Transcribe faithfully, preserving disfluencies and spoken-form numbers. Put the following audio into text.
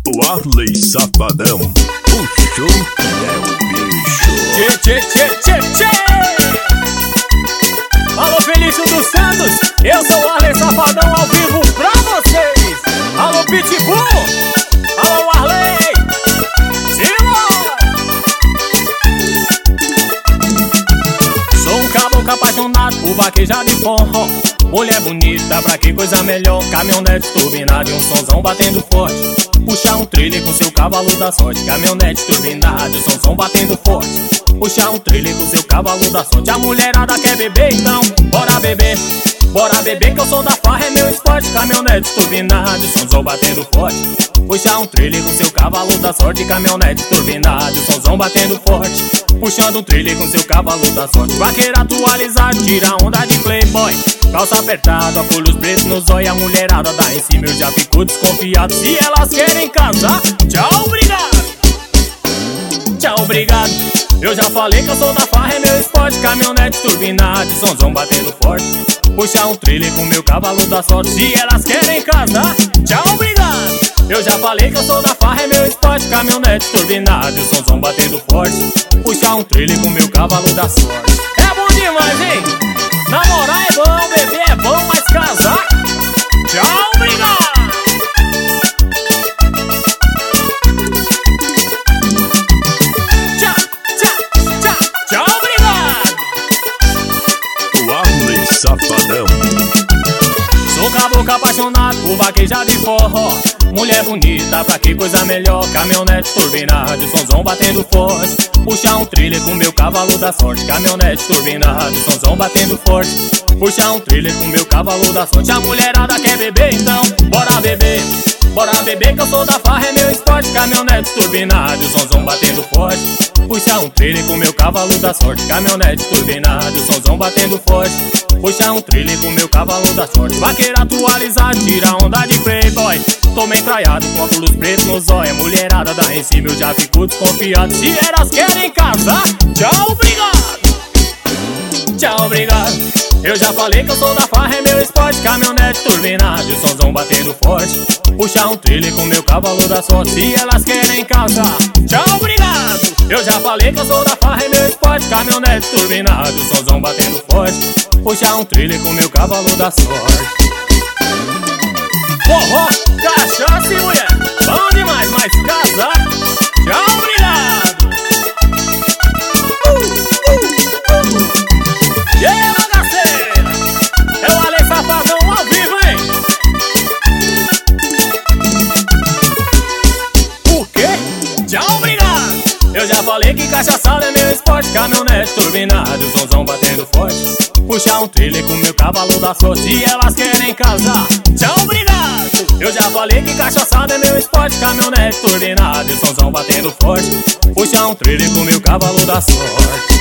O Arley Safadão, o show é o bicho. Tchê, tchê, tchê, tchê, tchê. Alô, Felício dos Santos, eu sou o Arley Safadão ao vivo pra vocês. Alô, Pitbull, alô, Arley, sou um caboclo apaixonado por vaquejada e forró. Mulher bonita, pra que coisa melhor? Caminhonete turbinada e um sonzão batendo forte. Puxar um trailer com seu cavalo da sorte. Caminhonete turbinada e um sonzão batendo forte. Puxar um trailer com seu cavalo da sorte. A mulherada quer beber, então bora beber. Bora beber que eu sou da farra, é meu esporte. Caminhonete turbinada e um sonzão batendo forte. Puxar um trailer com seu cavalo da sorte. Caminhonete turbinada e um sonzão batendo forte. Puxando um trailer com seu cavalo da sorte. Vaqueiro atualizado, tira onda de playboy. Calça apertada, óculos pretos no zóio. A mulherada dá em cima, eu já fico desconfiado. Se elas querem casar, tchau, obrigado. Tchau, obrigado. Eu já falei que eu sou da farra, é meu esporte. Caminhonete turbinada, sonzão batendo forte. Puxar um trailer com meu cavalo da sorte. Se elas querem casar, tchau, obrigado. Eu já falei que eu sou da farra, é meu esporte. Caminhonete turbinada, o sonzão batendo forte. Puxar um trailer com meu cavalo da sorte. É bom demais, hein? Namorar é bom, beber é bom, mas casar, tchau, obrigado. Tchau, tchau, tchau, tchau, obrigado. O Arley Safadão. Sou caboclo apaixonado por vaquejada e forró. Mulher bonita, pra que coisa melhor? Caminhonete turbinada, sonzão batendo forte. Puxar um trailer com meu cavalo da sorte. Caminhonete turbinada, sonzão batendo forte. Puxar um trailer com meu cavalo da sorte. A mulherada quer beber, então bora beber. Bora beber que eu sou da farra, é meu esporte. Caminhonete turbinada, sonzão batendo forte. Puxar um trailer com meu cavalo da sorte. Caminhonete turbinada, sonzão batendo forte. Puxar um trailer com meu cavalo da sorte. Vaqueiro atualizado, tira onda de playboy. Tô meio traiado com óculos pretos no zóio. A mulherada dá em cima, eu já fico desconfiado. Se elas querem casar, tchau, obrigado. Tchau, obrigado. Eu já falei que eu sou da farra, é meu esporte. Caminhonete turbinada, o sonzão batendo forte. Puxar um trailer com meu cavalo da sorte. Se elas querem casar, tchau, obrigado. Eu já falei que eu sou da farra, é meu esporte. Caminhonete turbinada, o sonzão batendo forte. Puxar um trailer com meu cavalo da sorte. Forró, cachaça e mulher, bom demais, mas casar, tchau, obrigado. uh, uh, uh. E aí, bagaceira, é o Arley Safadão ao vivo, hein? O quê? Tchau, obrigado. Eu já falei que cachaçada é meu esporte. Caminhonete turbinada, o sonzão batendo forte. Puxar um trailer com meu cavalo da sorte. Se elas querem casar, tchau, obrigado. Eu já falei que cachaçada é meu esporte. Caminhonete turbinada, o sonzão batendo forte. Puxar um trailer com meu cavalo da sorte.